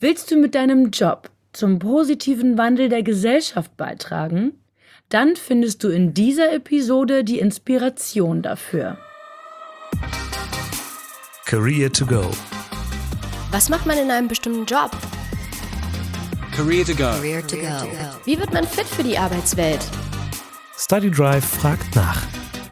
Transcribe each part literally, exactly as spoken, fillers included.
Willst du mit deinem Job zum positiven Wandel der Gesellschaft beitragen? Dann findest du in dieser Episode die Inspiration dafür. Career to go. Was macht man in einem bestimmten Job? Career to go. Career to go. Wie wird man fit für die Arbeitswelt? Study Drive fragt nach.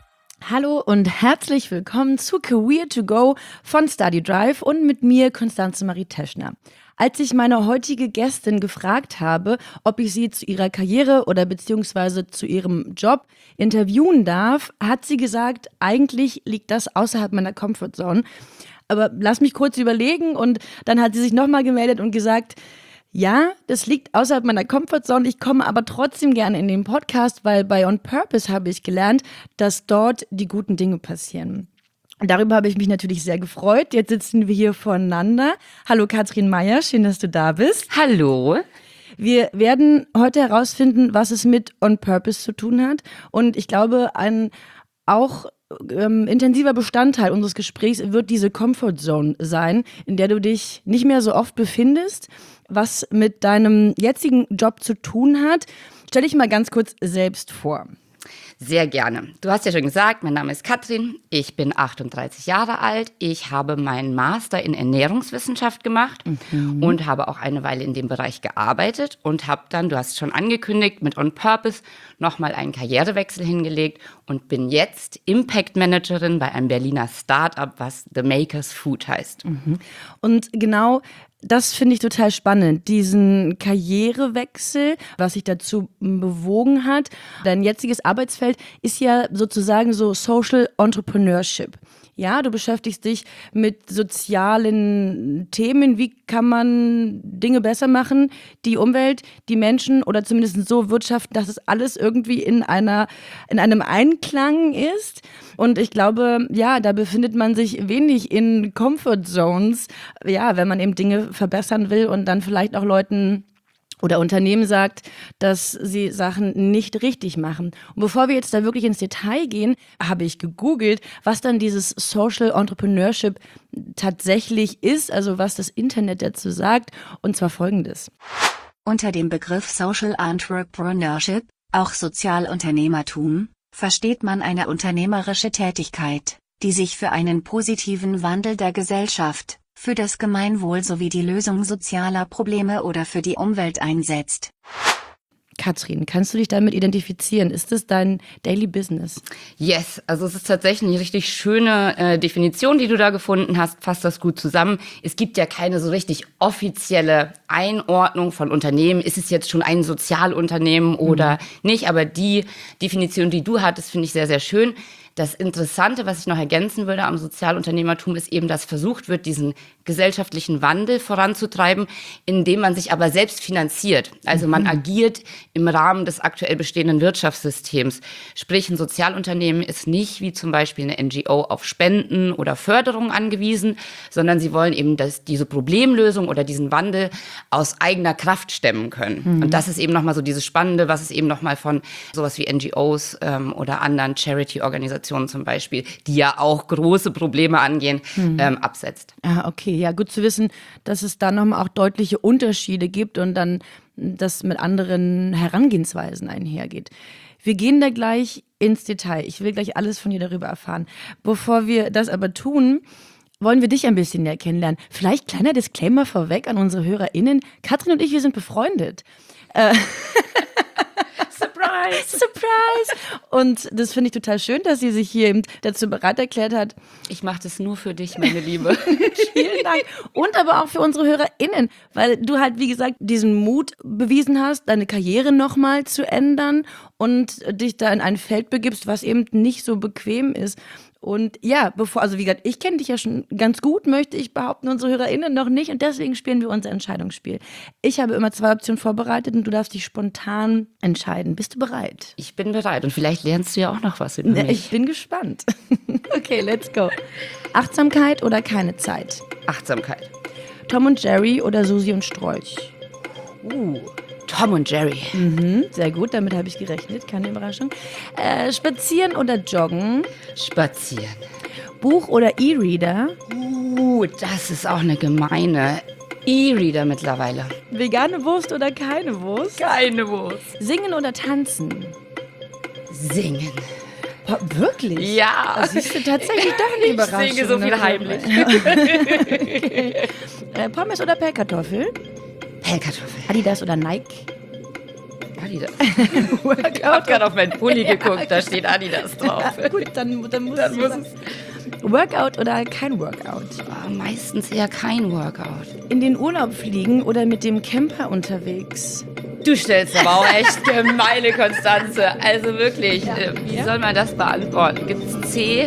Hallo und herzlich willkommen zu Career to go von Study Drive und mit mir Constanze Marie Teschner. Als ich meine heutige Gästin gefragt habe, ob ich sie zu ihrer Karriere oder beziehungsweise zu ihrem Job interviewen darf, hat sie gesagt, eigentlich liegt das außerhalb meiner Comfortzone. Aber lass mich kurz überlegen, und dann hat sie sich nochmal gemeldet und gesagt, ja, das liegt außerhalb meiner Comfortzone, ich komme aber trotzdem gerne in den Podcast, weil bei On Purpose habe ich gelernt, dass dort die guten Dinge passieren. Darüber habe ich mich natürlich sehr gefreut. Jetzt sitzen wir hier voneinander. Hallo Katrin Meyer, schön, dass du da bist. Hallo. Wir werden heute herausfinden, was es mit On Purpose zu tun hat. Und ich glaube, ein auch ähm, intensiver Bestandteil unseres Gesprächs wird diese Comfort Zone sein, in der du dich nicht mehr so oft befindest, was mit deinem jetzigen Job zu tun hat. Stell dich mal ganz kurz selbst vor. Sehr gerne. Du hast ja schon gesagt, mein Name ist Katrin, ich bin achtunddreißig Jahre alt, ich habe meinen Master in Ernährungswissenschaft gemacht mhm. und habe auch eine Weile in dem Bereich gearbeitet und habe dann, du hast es schon angekündigt, mit On Purpose nochmal einen Karrierewechsel hingelegt und bin jetzt Impact Managerin bei einem Berliner Start-up, was The Makers Food heißt. Mhm. Und genau das finde ich total spannend, diesen Karrierewechsel, was sich dazu bewogen hat. Dein jetziges Arbeitsfeld ist ja sozusagen so Social Entrepreneurship. Ja, du beschäftigst dich mit sozialen Themen. Wie kann man Dinge besser machen, die Umwelt, die Menschen oder zumindest so wirtschaften, dass es alles irgendwie in einer, in einem Einklang ist. Und ich glaube, ja, da befindet man sich wenig in Comfort Zones, ja, wenn man eben Dinge verbessern will und dann vielleicht auch Leuten oder Unternehmen sagt, dass sie Sachen nicht richtig machen. Und bevor wir jetzt da wirklich ins Detail gehen, habe ich gegoogelt, was dann dieses Social Entrepreneurship tatsächlich ist, also was das Internet dazu sagt, und zwar Folgendes. Unter dem Begriff Social Entrepreneurship, auch Sozialunternehmertum, versteht man eine unternehmerische Tätigkeit, die sich für einen positiven Wandel der Gesellschaft, für das Gemeinwohl sowie die Lösung sozialer Probleme oder für die Umwelt einsetzt. Katrin, kannst du dich damit identifizieren? Ist das dein Daily Business? Yes, also es ist tatsächlich eine richtig schöne äh, Definition, die du da gefunden hast, fasst das gut zusammen. Es gibt ja keine so richtig offizielle Einordnung von Unternehmen. Ist es jetzt schon ein Sozialunternehmen oder mhm. nicht? Aber die Definition, die du hattest, finde ich sehr, sehr schön. Das Interessante, was ich noch ergänzen würde am Sozialunternehmertum, ist eben, dass versucht wird, diesen gesellschaftlichen Wandel voranzutreiben, indem man sich aber selbst finanziert. Also man mhm. agiert im Rahmen des aktuell bestehenden Wirtschaftssystems. Sprich, ein Sozialunternehmen ist nicht wie zum Beispiel eine N G O auf Spenden oder Förderung angewiesen, sondern sie wollen eben das, diese Problemlösung oder diesen Wandel aus eigener Kraft stemmen können. Mhm. Und das ist eben nochmal so dieses Spannende, was es eben nochmal von sowas wie N G Os ähm, oder anderen Charity-Organisationen zum Beispiel, die ja auch große Probleme angehen, mhm. ähm, absetzt. Ah, okay, ja, gut zu wissen, dass es da nochmal auch deutliche Unterschiede gibt und dann das mit anderen Herangehensweisen einhergeht. Wir gehen da gleich ins Detail. Ich will gleich alles von dir darüber erfahren. Bevor wir das aber tun, wollen wir dich ein bisschen näher kennenlernen. Vielleicht kleiner Disclaimer vorweg an unsere HörerInnen. Katrin und ich, wir sind befreundet. Äh Surprise! Surprise! Und das finde ich total schön, dass sie sich hier eben dazu bereit erklärt hat. Ich mache das nur für dich, meine Liebe. Vielen Dank. Und aber auch für unsere HörerInnen, weil du halt, wie gesagt, diesen Mut bewiesen hast, deine Karriere nochmal zu ändern und dich da in ein Feld begibst, was eben nicht so bequem ist. Und ja, bevor, also wie gesagt, ich kenne dich ja schon ganz gut, möchte ich behaupten, unsere HörerInnen noch nicht, und deswegen spielen wir unser Entscheidungsspiel. Ich habe immer zwei Optionen vorbereitet und du darfst dich spontan entscheiden. Bist du bereit? Ich bin bereit und vielleicht lernst du ja auch noch was über mich. Ich bin gespannt. Okay, let's go. Achtsamkeit oder keine Zeit? Achtsamkeit. Tom und Jerry oder Susi und Strolch? Uh, Tom und Jerry. Mhm, sehr gut, damit habe ich gerechnet, keine Überraschung. Äh, spazieren oder joggen? Spazieren. Buch oder E-Reader? Uh, das ist auch eine gemeine. E-Reader mittlerweile. Vegane Wurst oder keine Wurst? Keine Wurst. Singen oder tanzen? Singen. Oh, wirklich? Ja. Das siehst du tatsächlich doch eine Ich Überraschung. singe so viel ne? heimlich. Okay. Äh, Pommes oder Pellkartoffel? Pellkartoffel. Adidas oder Nike? Adidas. Ich hab gerade auf meinen Pulli geguckt, da steht Adidas drauf. Gut, dann, dann muss Dann es muss sein. Workout oder kein Workout? Oh, meistens eher kein Workout. In den Urlaub fliegen oder mit dem Camper unterwegs? Du stellst aber auch echt gemeine Konstanze. Also wirklich, äh, wie Ja. soll man das beantworten? Gibt's C?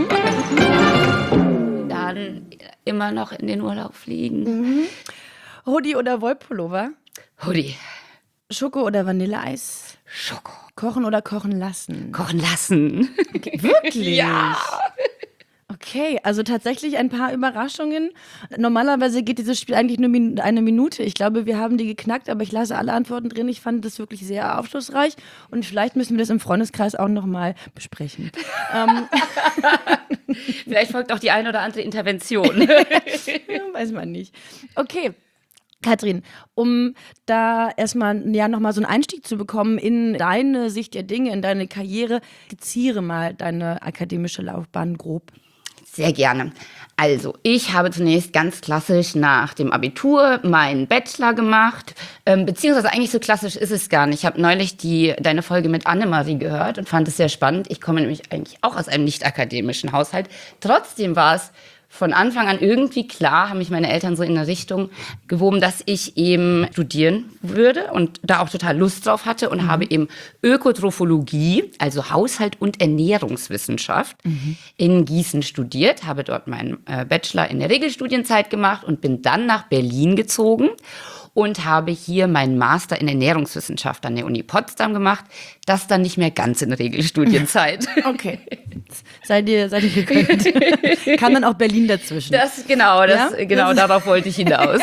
Dann immer noch in den Urlaub fliegen. Hoodie oder Wollpullover? Hoodie. Schoko oder Vanilleeis? Schoko. Kochen oder kochen lassen? Kochen lassen. Wirklich? Ja. Okay, also tatsächlich ein paar Überraschungen. Normalerweise geht dieses Spiel eigentlich nur min- eine Minute. Ich glaube, wir haben die geknackt, aber ich lasse alle Antworten drin. Ich fand das wirklich sehr aufschlussreich und vielleicht müssen wir das im Freundeskreis auch nochmal besprechen. ähm, Vielleicht folgt auch die eine oder andere Intervention. weiß man nicht. Okay. Katrin, um da erstmal ja, nochmal so einen Einstieg zu bekommen in deine Sicht der Dinge, in deine Karriere, skizziere mal deine akademische Laufbahn grob. Sehr gerne. Also, ich habe zunächst ganz klassisch nach dem Abitur meinen Bachelor gemacht, ähm, beziehungsweise eigentlich so klassisch ist es gar nicht. Ich habe neulich die, deine Folge mit Annemarie gehört und fand es sehr spannend. Ich komme nämlich eigentlich auch aus einem nicht-akademischen Haushalt. Trotzdem war es von Anfang an irgendwie klar, haben mich meine Eltern so in eine Richtung gewoben, dass ich eben studieren würde und da auch total Lust drauf hatte und mhm. habe eben Ökotrophologie, also Haushalt und Ernährungswissenschaft, mhm. in Gießen studiert, habe dort meinen äh, Bachelor in der Regelstudienzeit gemacht und bin dann nach Berlin gezogen und habe hier meinen Master in Ernährungswissenschaft an der Uni Potsdam gemacht. Das dann nicht mehr ganz in Regelstudienzeit. Okay. Seid ihr, seid ihr gegönnt. Kam dann auch Berlin dazwischen. Das, genau, das, Ja? genau darauf wollte ich hinaus.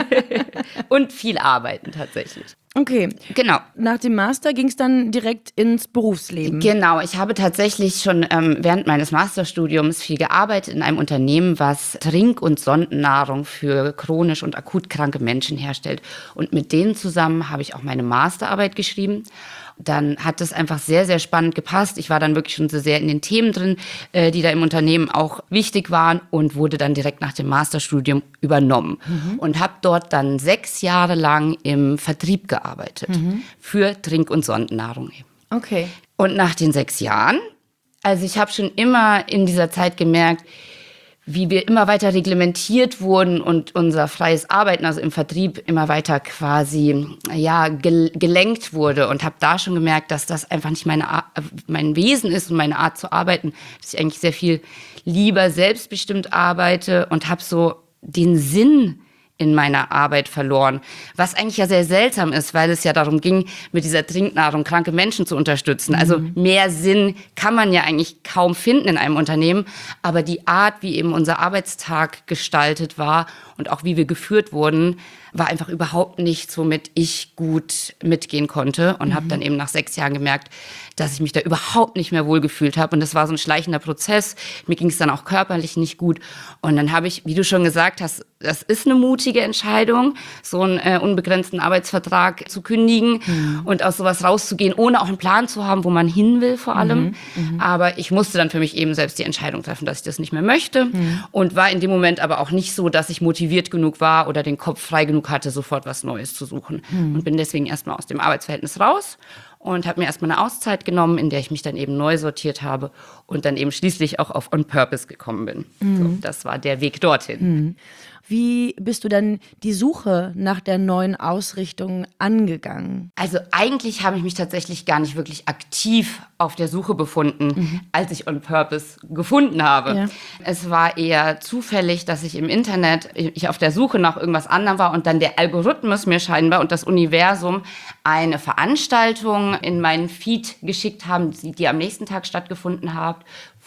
Und viel arbeiten tatsächlich. Okay. Genau. Nach dem Master ging es dann direkt ins Berufsleben. Genau, ich habe tatsächlich schon ähm, während meines Masterstudiums viel gearbeitet in einem Unternehmen, was Trink- und Sondennahrung für chronisch und akut kranke Menschen herstellt. Und mit denen zusammen habe ich auch meine Masterarbeit geschrieben. Dann hat es einfach sehr, sehr spannend gepasst. Ich war dann wirklich schon so sehr in den Themen drin, äh, die da im Unternehmen auch wichtig waren und wurde dann direkt nach dem Masterstudium übernommen. Mhm. Und habe dort dann sechs Jahre lang im Vertrieb gearbeitet mhm. für Trink- und Sondennahrung eben. Okay. Und nach den sechs Jahren, also ich habe schon immer in dieser Zeit gemerkt, wie wir immer weiter reglementiert wurden und unser freies Arbeiten, also im Vertrieb, immer weiter quasi ja gel- gelenkt wurde und habe da schon gemerkt, dass das einfach nicht meine Ar- mein Wesen ist und meine Art zu arbeiten, dass ich eigentlich sehr viel lieber selbstbestimmt arbeite und habe so den Sinn in meiner Arbeit verloren, was eigentlich ja sehr seltsam ist, weil es ja darum ging, mit dieser Trinknahrung kranke Menschen zu unterstützen. Also mehr Sinn kann man ja eigentlich kaum finden in einem Unternehmen, aber die Art, wie eben unser Arbeitstag gestaltet war und auch wie wir geführt wurden, war einfach überhaupt nichts, womit ich gut mitgehen konnte und mhm. habe dann eben nach sechs Jahren gemerkt, dass ich mich da überhaupt nicht mehr wohlgefühlt habe. Und das war so ein schleichender Prozess. Mir ging es dann auch körperlich nicht gut. Und dann habe ich, wie du schon gesagt hast, das ist eine mutige Entscheidung, so einen äh, unbegrenzten Arbeitsvertrag zu kündigen mhm. und aus sowas rauszugehen, ohne auch einen Plan zu haben, wo man hin will vor allem. Mhm. Mhm. Aber ich musste dann für mich eben selbst die Entscheidung treffen, dass ich das nicht mehr möchte. Mhm. Und war in dem Moment aber auch nicht so, dass ich motiviert genug war oder den Kopf frei genug hatte, sofort was Neues zu suchen. Mhm. Und bin deswegen erstmal aus dem Arbeitsverhältnis raus und habe mir erstmal eine Auszeit genommen, in der ich mich dann eben neu sortiert habe und dann eben schließlich auch auf On Purpose gekommen bin. Mhm. So, das war der Weg dorthin. Mhm. Wie bist du dann die Suche nach der neuen Ausrichtung angegangen? Also eigentlich habe ich mich tatsächlich gar nicht wirklich aktiv auf der Suche befunden, mhm. als ich On Purpose gefunden habe. Ja. Es war eher zufällig, dass ich im Internet, ich auf der Suche nach irgendwas anderem war und dann der Algorithmus mir scheinbar und das Universum eine Veranstaltung in meinen Feed geschickt haben, die, die am nächsten Tag stattgefunden hat,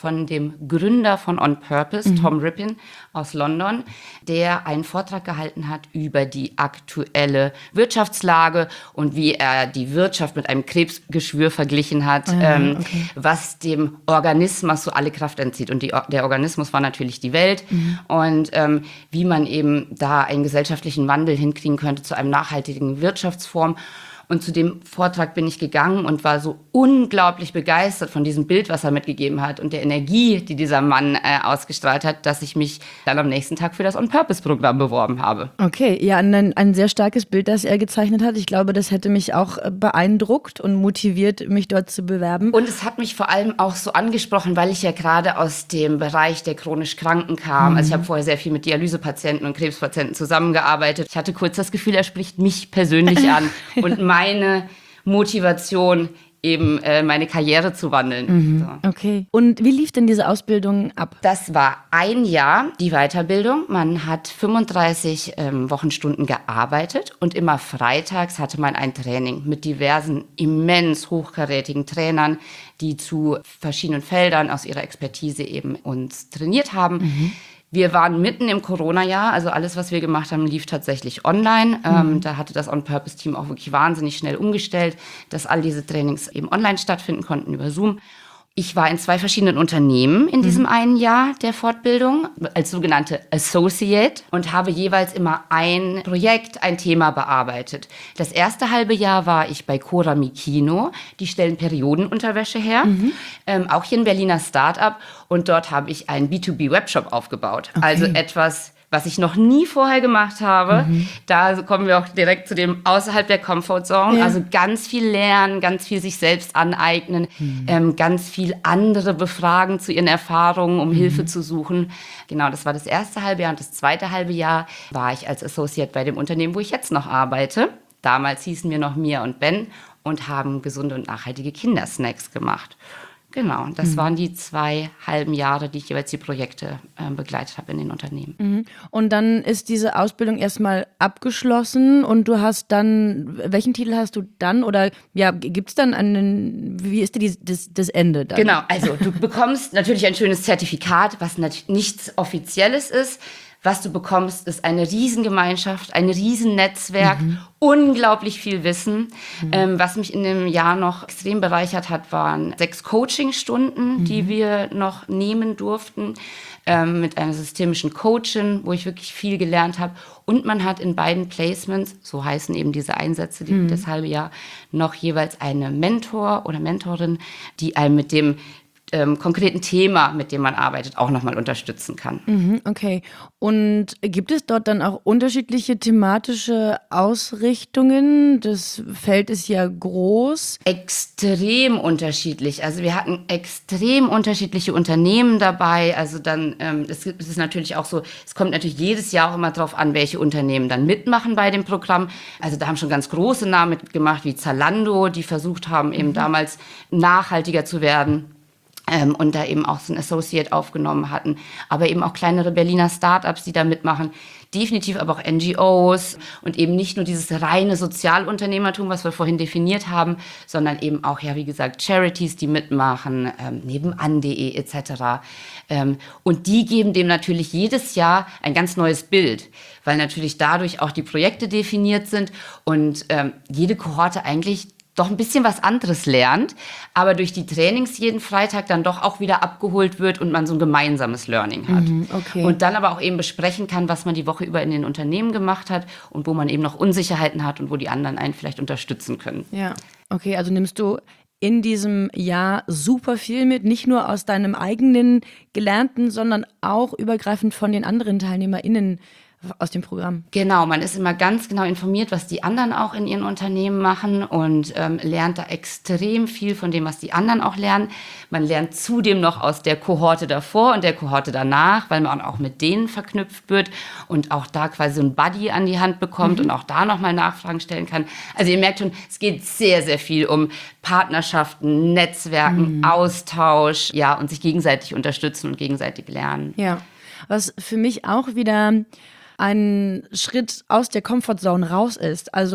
von dem Gründer von On Purpose, mhm. Tom Rippin aus London, der einen Vortrag gehalten hat über die aktuelle Wirtschaftslage und wie er die Wirtschaft mit einem Krebsgeschwür verglichen hat, ah, ähm, okay. was dem Organismus so alle Kraft entzieht. Und die, der Organismus war natürlich die Welt. Mhm. Und ähm, wie man eben da einen gesellschaftlichen Wandel hinkriegen könnte zu einem nachhaltigen Wirtschaftsform. Und zu dem Vortrag bin ich gegangen und war so unglaublich begeistert von diesem Bild, was er mitgegeben hat und der Energie, die dieser Mann äh, ausgestrahlt hat, dass ich mich dann am nächsten Tag für das On-Purpose-Programm beworben habe. Okay, ja, ein, ein sehr starkes Bild, das er gezeichnet hat. Ich glaube, das hätte mich auch beeindruckt und motiviert, mich dort zu bewerben. Und es hat mich vor allem auch so angesprochen, weil ich ja gerade aus dem Bereich der chronisch Kranken kam. Mhm. Also ich habe vorher sehr viel mit Dialysepatienten und Krebspatienten zusammengearbeitet. Ich hatte kurz das Gefühl, er spricht mich persönlich an und meine Motivation, eben äh, meine Karriere zu wandeln. Mhm. So. Okay. Und wie lief denn diese Ausbildung ab? Das war ein Jahr die Weiterbildung. Man hat fünfunddreißig ähm, Wochenstunden gearbeitet und immer freitags hatte man ein Training mit diversen immens hochkarätigen Trainern, die zu verschiedenen Feldern aus ihrer Expertise eben uns trainiert haben. Mhm. Wir waren mitten im Corona-Jahr, also alles, was wir gemacht haben, lief tatsächlich online. Mhm. Ähm, da hatte das On-Purpose-Team auch wirklich wahnsinnig schnell umgestellt, dass all diese Trainings eben online stattfinden konnten über Zoom. Ich war in zwei verschiedenen Unternehmen in diesem mhm. einen Jahr der Fortbildung als sogenannte Associate und habe jeweils immer ein Projekt, ein Thema bearbeitet. Das erste halbe Jahr war ich bei Cora Mikino, die stellen Periodenunterwäsche her, mhm. ähm, auch hier ein Berliner Start-up und dort habe ich einen B zwei B Webshop aufgebaut. Okay. Also etwas, was ich noch nie vorher gemacht habe. Mhm. Da kommen wir auch direkt zu dem außerhalb der Comfortzone. Ja. Also ganz viel lernen, ganz viel sich selbst aneignen, mhm. ähm, ganz viel andere befragen zu ihren Erfahrungen, um mhm. Hilfe zu suchen. Genau, das war das erste halbe Jahr. Und das zweite halbe Jahr war ich als Associate bei dem Unternehmen, wo ich jetzt noch arbeite. Damals hießen wir noch Mia und Ben und haben gesunde und nachhaltige Kindersnacks gemacht. Genau, das mhm. waren die zwei halben Jahre, die ich jeweils die Projekte äh, begleitet habe in den Unternehmen. Mhm. Und dann ist diese Ausbildung erstmal abgeschlossen und du hast dann, welchen Titel hast du dann oder ja, gibt es dann einen, wie ist die, das, das Ende dann? Genau, also du bekommst natürlich ein schönes Zertifikat, was natürlich nichts Offizielles ist. Was du bekommst, ist eine Riesengemeinschaft, ein Riesennetzwerk, mhm. unglaublich viel Wissen. Mhm. Ähm, was mich in dem Jahr noch extrem bereichert hat, waren sechs Coachingstunden, mhm. die wir noch nehmen durften, ähm, mit einer systemischen Coachin, wo ich wirklich viel gelernt habe. Und man hat in beiden Placements, so heißen eben diese Einsätze, die, mhm. das halbe Jahr, noch jeweils eine Mentor oder Mentorin, die einem mit dem Ähm, konkreten Thema, mit dem man arbeitet, auch nochmal unterstützen kann. Mhm, okay. Und gibt es dort dann auch unterschiedliche thematische Ausrichtungen? Das Feld ist ja groß. Extrem unterschiedlich. Also wir hatten extrem unterschiedliche Unternehmen dabei. Also dann, ähm, es ist natürlich auch so, es kommt natürlich jedes Jahr auch immer drauf an, welche Unternehmen dann mitmachen bei dem Programm. Also da haben schon ganz große Namen mitgemacht, wie Zalando, die versucht haben, eben mhm. damals nachhaltiger zu werden. Ähm, und da eben auch so ein Associate aufgenommen hatten. Aber eben auch kleinere Berliner Startups, die da mitmachen. Definitiv aber auch N G Os und eben nicht nur dieses reine Sozialunternehmertum, was wir vorhin definiert haben, sondern eben auch, ja, wie gesagt, Charities, die mitmachen, ähm, nebenan punkt de et cetera. Ähm, und die geben dem natürlich jedes Jahr ein ganz neues Bild, weil natürlich dadurch auch die Projekte definiert sind und ähm, jede Kohorte eigentlich doch ein bisschen was anderes lernt, aber durch die Trainings jeden Freitag dann doch auch wieder abgeholt wird und man so ein gemeinsames Learning hat. Mhm, okay. Und dann aber auch eben besprechen kann, was man die Woche über in den Unternehmen gemacht hat und wo man eben noch Unsicherheiten hat und wo die anderen einen vielleicht unterstützen können. Ja, okay, also nimmst du in diesem Jahr super viel mit, nicht nur aus deinem eigenen Gelernten, sondern auch übergreifend von den anderen TeilnehmerInnen aus dem Programm. Genau, man ist immer ganz genau informiert, was die anderen auch in ihren Unternehmen machen und ähm, lernt da extrem viel von dem, was die anderen auch lernen. Man lernt zudem noch aus der Kohorte davor und der Kohorte danach, weil man auch mit denen verknüpft wird und auch da quasi so ein Buddy an die Hand bekommt mhm. und auch da nochmal Nachfragen stellen kann. Also ihr merkt schon, es geht sehr, sehr viel um Partnerschaften, Netzwerken, mhm. Austausch, ja, und sich gegenseitig unterstützen und gegenseitig lernen. Ja, was für mich auch wieder ein Schritt aus der Comfortzone raus ist. Also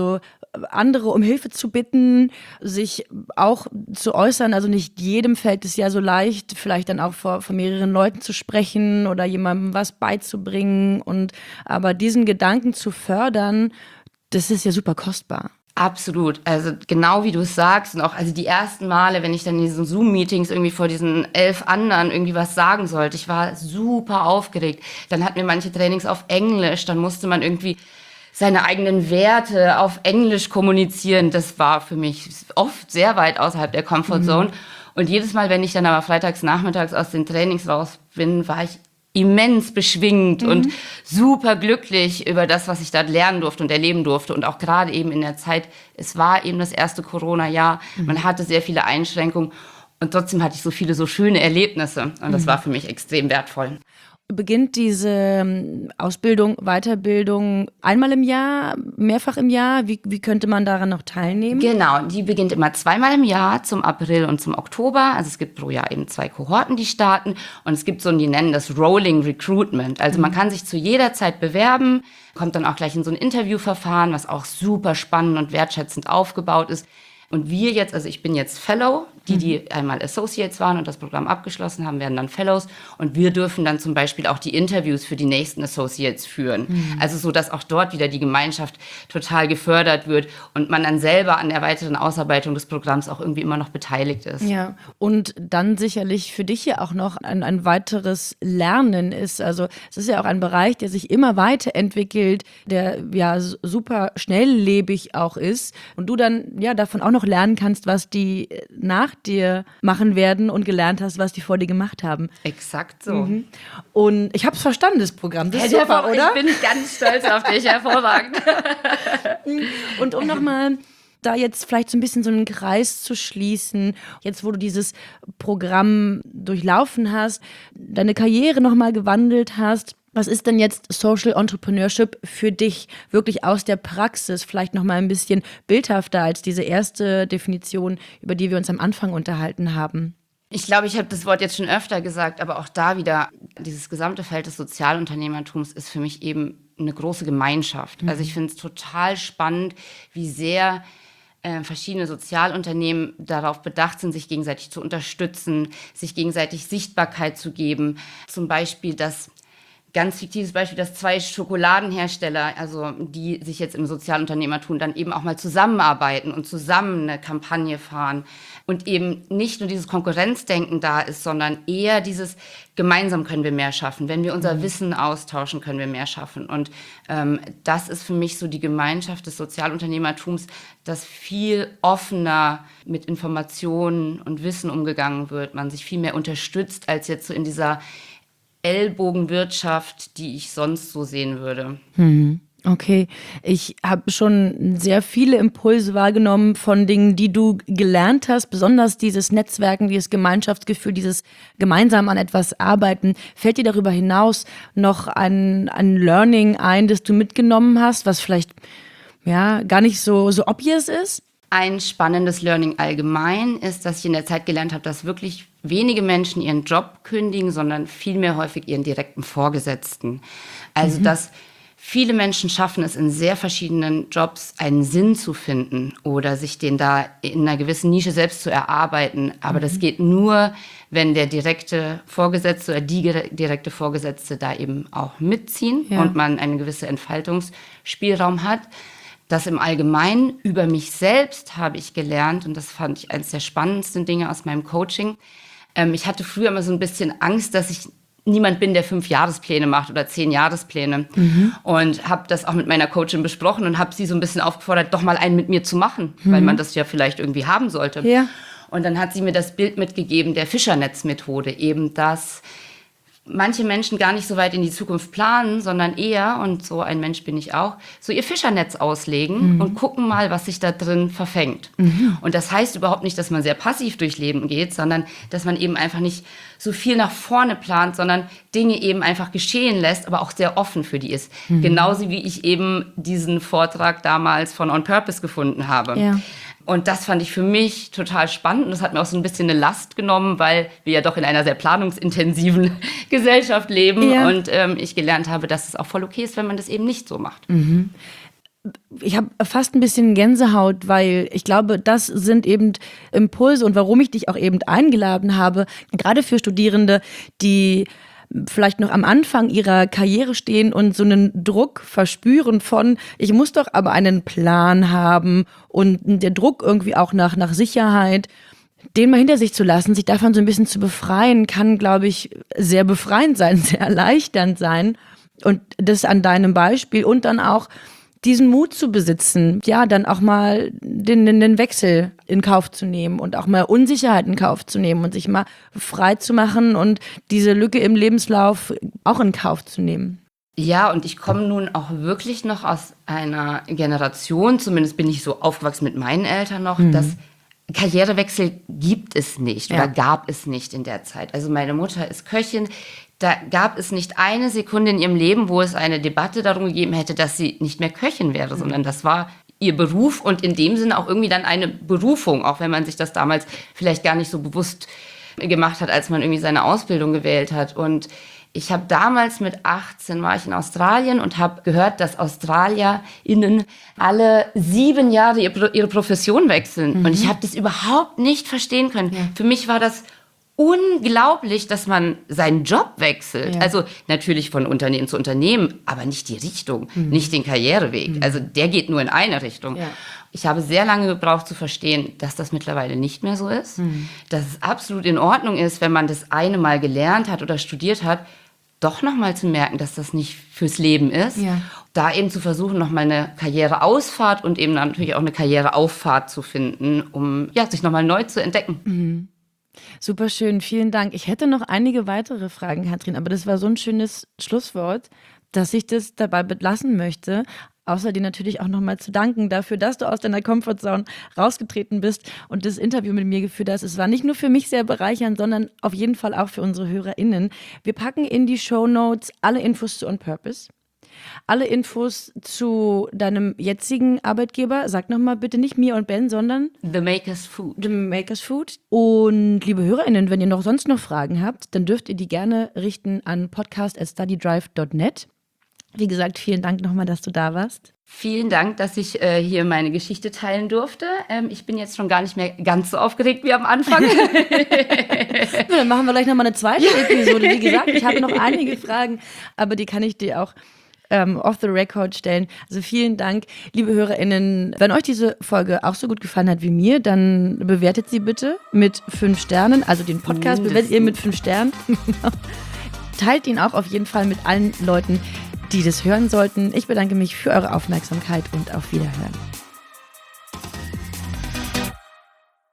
andere um Hilfe zu bitten, sich auch zu äußern. Also nicht jedem fällt es ja so leicht, vielleicht dann auch vor, vor mehreren Leuten zu sprechen oder jemandem was beizubringen. Und aber diesen Gedanken zu fördern, das ist ja super kostbar. Absolut. Also genau wie du es sagst und auch also die ersten Male, wenn ich dann in diesen Zoom-Meetings irgendwie vor diesen elf anderen irgendwie was sagen sollte, ich war super aufgeregt. Dann hatten wir manche Trainings auf Englisch, dann musste man irgendwie seine eigenen Werte auf Englisch kommunizieren. Das war für mich oft sehr weit außerhalb der Comfortzone. Mhm. Und jedes Mal, wenn ich dann aber freitags nachmittags aus den Trainings raus bin, war ich immens beschwingt mhm. und super glücklich über das, was ich da lernen durfte und erleben durfte. Und auch gerade eben in der Zeit, es war eben das erste Corona-Jahr, mhm. man hatte sehr viele Einschränkungen und trotzdem hatte ich so viele so schöne Erlebnisse. Und das mhm. war für mich extrem wertvoll. Beginnt diese Ausbildung, Weiterbildung einmal im Jahr, mehrfach im Jahr? Wie, wie könnte man daran noch teilnehmen? Genau, die beginnt immer zweimal im Jahr, zum April und zum Oktober. Also es gibt pro Jahr eben zwei Kohorten, die starten. Und es gibt so, die nennen das Rolling Recruitment. Also man kann sich zu jeder Zeit bewerben, kommt dann auch gleich in so ein Interviewverfahren, was auch super spannend und wertschätzend aufgebaut ist. Und wir jetzt, also ich bin jetzt Fellow, die, die einmal Associates waren und das Programm abgeschlossen haben, werden dann Fellows. Und wir dürfen dann zum Beispiel auch die Interviews für die nächsten Associates führen. Mhm. Also so, dass auch dort wieder die Gemeinschaft total gefördert wird und man dann selber an der weiteren Ausarbeitung des Programms auch irgendwie immer noch beteiligt ist. Ja, und dann sicherlich für dich ja auch noch ein, ein weiteres Lernen ist. Also es ist ja auch ein Bereich, der sich immer weiterentwickelt, der ja super schnelllebig auch ist. Und du dann ja davon auch noch lernen kannst, was die nach dir machen werden und gelernt hast, was die vor dir gemacht haben. Exakt so. Mhm. Und ich habe es verstanden, das Programm. Das ist ja, super, oder? Ich bin ganz stolz auf dich, hervorragend. Und um nochmal da jetzt vielleicht so ein bisschen so einen Kreis zu schließen, jetzt wo du dieses Programm durchlaufen hast, deine Karriere nochmal gewandelt hast, was ist denn jetzt Social Entrepreneurship für dich wirklich aus der Praxis? Vielleicht noch mal ein bisschen bildhafter als diese erste Definition, über die wir uns am Anfang unterhalten haben. Ich glaube, ich habe das Wort jetzt schon öfter gesagt, aber auch da wieder, dieses gesamte Feld des Sozialunternehmertums ist für mich eben eine große Gemeinschaft. Mhm. Also ich finde es total spannend, wie sehr äh, verschiedene Sozialunternehmen darauf bedacht sind, sich gegenseitig zu unterstützen, sich gegenseitig Sichtbarkeit zu geben. Zum Beispiel, dass ganz fiktives Beispiel, dass zwei Schokoladenhersteller, also die sich jetzt im Sozialunternehmertum dann eben auch mal zusammenarbeiten und zusammen eine Kampagne fahren und eben nicht nur dieses Konkurrenzdenken da ist, sondern eher dieses gemeinsam können wir mehr schaffen. Wenn wir unser mhm. Wissen austauschen, können wir mehr schaffen. Und ähm, das ist für mich so die Gemeinschaft des Sozialunternehmertums, dass viel offener mit Informationen und Wissen umgegangen wird, man sich viel mehr unterstützt, als jetzt so in dieser Ellbogenwirtschaft, die ich sonst so sehen würde. Hm. Okay, ich habe schon sehr viele Impulse wahrgenommen von Dingen, die du gelernt hast, besonders dieses Netzwerken, dieses Gemeinschaftsgefühl, dieses gemeinsam an etwas arbeiten. Fällt dir darüber hinaus noch ein, ein Learning ein, das du mitgenommen hast, was vielleicht ja gar nicht so, so obvious ist? Ein spannendes Learning allgemein ist, dass ich in der Zeit gelernt habe, dass wirklich wenige Menschen ihren Job kündigen, sondern vielmehr häufig ihren direkten Vorgesetzten. Also, mhm. dass viele Menschen schaffen es in sehr verschiedenen Jobs, einen Sinn zu finden oder sich den da in einer gewissen Nische selbst zu erarbeiten. Aber mhm. das geht nur, wenn der direkte Vorgesetzte oder die direkte Vorgesetzte da eben auch mitziehen ja. und man einen gewissen Entfaltungsspielraum hat. Das im Allgemeinen über mich selbst habe ich gelernt, und das fand ich eines der spannendsten Dinge aus meinem Coaching. Ähm, ich hatte früher immer so ein bisschen Angst, dass ich niemand bin, der fünf Jahrespläne macht oder zehn Jahrespläne. Mhm. Und habe das auch mit meiner Coachin besprochen und habe sie so ein bisschen aufgefordert, doch mal einen mit mir zu machen, mhm. weil man das ja vielleicht irgendwie haben sollte. Ja. Und dann hat sie mir das Bild mitgegeben der Fischernetzmethode, eben dass manche Menschen gar nicht so weit in die Zukunft planen, sondern eher, und so ein Mensch bin ich auch, so ihr Fischernetz auslegen mhm. und gucken mal, was sich da drin verfängt. Mhm. Und das heißt überhaupt nicht, dass man sehr passiv durchs Leben geht, sondern dass man eben einfach nicht so viel nach vorne plant, sondern Dinge eben einfach geschehen lässt, aber auch sehr offen für die ist. Mhm. Genauso wie ich eben diesen Vortrag damals von On Purpose gefunden habe. Ja. Und das fand ich für mich total spannend und das hat mir auch so ein bisschen eine Last genommen, weil wir ja doch in einer sehr planungsintensiven Gesellschaft leben ja. und ähm, ich gelernt habe, dass es auch voll okay ist, wenn man das eben nicht so macht. Mhm. ich habe fast ein bisschen Gänsehaut, weil ich glaube, das sind eben Impulse und warum ich dich auch eben eingeladen habe, gerade für Studierende, die vielleicht noch am Anfang ihrer Karriere stehen und so einen Druck verspüren von, ich muss doch aber einen Plan haben und der Druck irgendwie auch nach, nach Sicherheit, den mal hinter sich zu lassen, sich davon so ein bisschen zu befreien, kann, glaube ich, sehr befreiend sein, sehr erleichternd sein. Und das an deinem Beispiel und dann auch diesen Mut zu besitzen, ja, dann auch mal den, den, den Wechsel in Kauf zu nehmen und auch mal Unsicherheit in Kauf zu nehmen und sich mal frei zu machen und diese Lücke im Lebenslauf auch in Kauf zu nehmen. Ja, und ich komme nun auch wirklich noch aus einer Generation, zumindest bin ich so aufgewachsen mit meinen Eltern noch, mhm. dass Karrierewechsel gibt es nicht oder ja. gab es nicht in der Zeit. Also meine Mutter ist Köchin. Da gab es nicht eine Sekunde in ihrem Leben, wo es eine Debatte darum gegeben hätte, dass sie nicht mehr Köchin wäre, sondern das war ihr Beruf und in dem Sinne auch irgendwie dann eine Berufung, auch wenn man sich das damals vielleicht gar nicht so bewusst gemacht hat, als man irgendwie seine Ausbildung gewählt hat. Und ich habe damals mit achtzehn war ich in Australien und habe gehört, dass AustralierInnen alle sieben Jahre ihre Profession wechseln. Mhm. Und ich habe das überhaupt nicht verstehen können. Ja. Für mich war das unglaublich, dass man seinen Job wechselt. Ja. Also natürlich von Unternehmen zu Unternehmen, aber nicht die Richtung, mhm. nicht den Karriereweg. Mhm. Also der geht nur in eine Richtung. Ja. Ich habe sehr lange gebraucht zu verstehen, dass das mittlerweile nicht mehr so ist. Mhm. Dass es absolut in Ordnung ist, wenn man das eine Mal gelernt hat oder studiert hat, doch nochmal zu merken, dass das nicht fürs Leben ist. Ja. Da eben zu versuchen, nochmal eine Karriereausfahrt und eben natürlich auch eine Karriereauffahrt zu finden, um ja, sich nochmal neu zu entdecken. Mhm. Super schön, vielen Dank. Ich hätte noch einige weitere Fragen, Katrin, aber das war so ein schönes Schlusswort, dass ich das dabei belassen möchte. Außer dir natürlich auch nochmal zu danken dafür, dass du aus deiner Comfortzone rausgetreten bist und das Interview mit mir geführt hast. Es war nicht nur für mich sehr bereichernd, sondern auf jeden Fall auch für unsere HörerInnen. Wir packen in die Shownotes alle Infos zu On Purpose. Alle Infos zu deinem jetzigen Arbeitgeber, sag nochmal bitte nicht Mia und Ben, sondern The Makers Food. The Makers Food. Und liebe HörerInnen, wenn ihr noch sonst noch Fragen habt, dann dürft ihr die gerne richten an podcast at studydrive dot net. Wie gesagt, vielen Dank nochmal, dass du da warst. Vielen Dank, dass ich äh, hier meine Geschichte teilen durfte. Ähm, ich bin jetzt schon gar nicht mehr ganz so aufgeregt wie am Anfang. Na, dann machen wir gleich nochmal eine zweite Episode. Wie gesagt, ich habe noch einige Fragen, aber die kann ich dir auch ähm, off the record stellen. Also vielen Dank, liebe HörerInnen. Wenn euch diese Folge auch so gut gefallen hat wie mir, dann bewertet sie bitte mit fünf Sternen. Also den Podcast bewertet ihr mit fünf Sternen. Teilt ihn auch auf jeden Fall mit allen Leuten, die das hören sollten. Ich bedanke mich für eure Aufmerksamkeit und auf Wiederhören.